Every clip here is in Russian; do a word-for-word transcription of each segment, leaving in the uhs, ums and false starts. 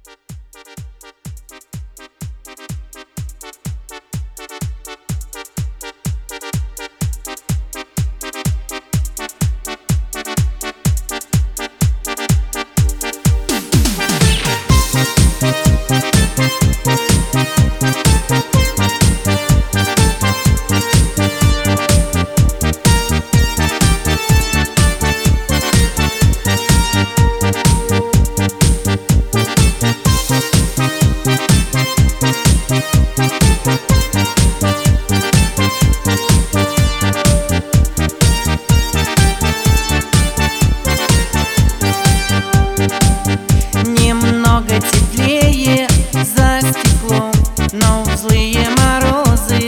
Немного теплее за стеклом, но в злые морозы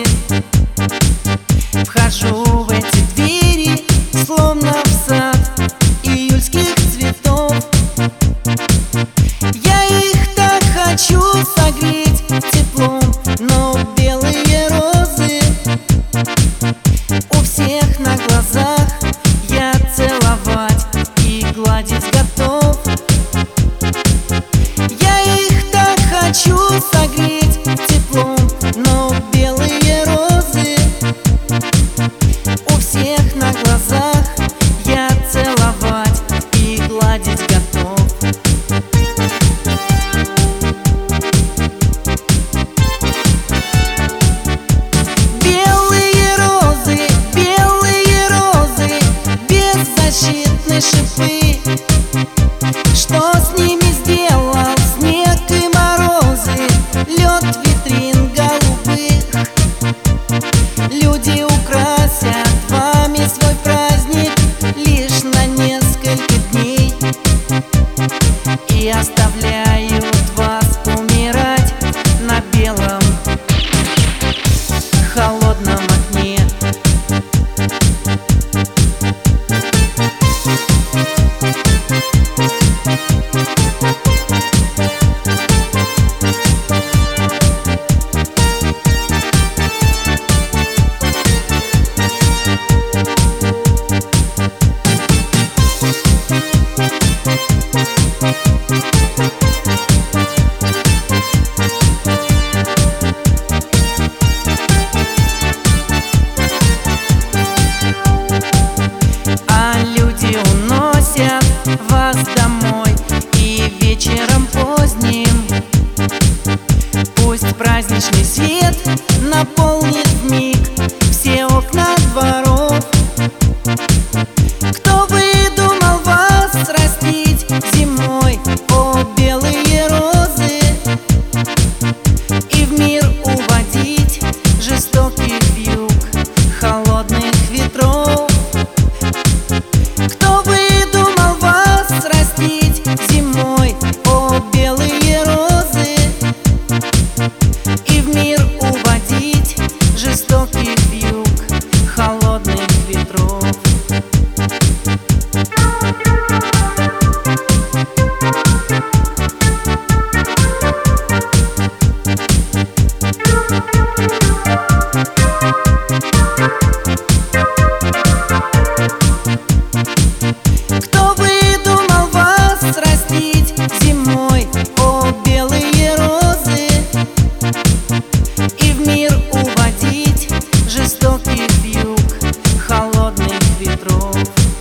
вхожу в эти двери, словно в сад июльских цветов. Я их так хочу согреть теплом, но белые розы у всех на глазах я целовать и гладить готов. Хочу согреть теплом, но белые розы у всех на глазах я целовать и гладить готов. Белые розы, белые розы, беззащитны шипы. Что с ними сделал снег и морозы, лед витрин голубых? Люди украсят вами свой праздник лишь на несколько дней и оставляют вас умирать на белом холодном окне. Вас домой и вечером поздним пусть праздничный свет наполнит вмиг все окна дворов. Кто выдумал вас растить зимой, о белые розы, и в мир уводить жестоких вьюг холодных ветров? Кто выдумал вас растить зимой, о белые розы, и в мир уводить жестоких вьюг холодных ветров? Кто выдумал вас растить зимой, о белые розы, и в мир уводить жестоких вьюг холодных ветров?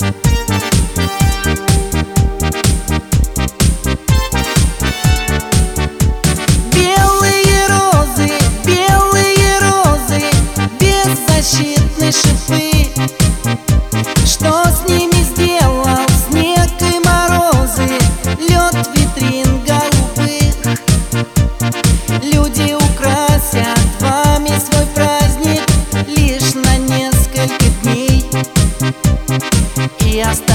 Белые розы, белые розы, беззащитны шипы. Что с ними сделал снег и морозы, лед витрин голубых? Люди украсят вами свой праздник лишь на несколько дней и оставят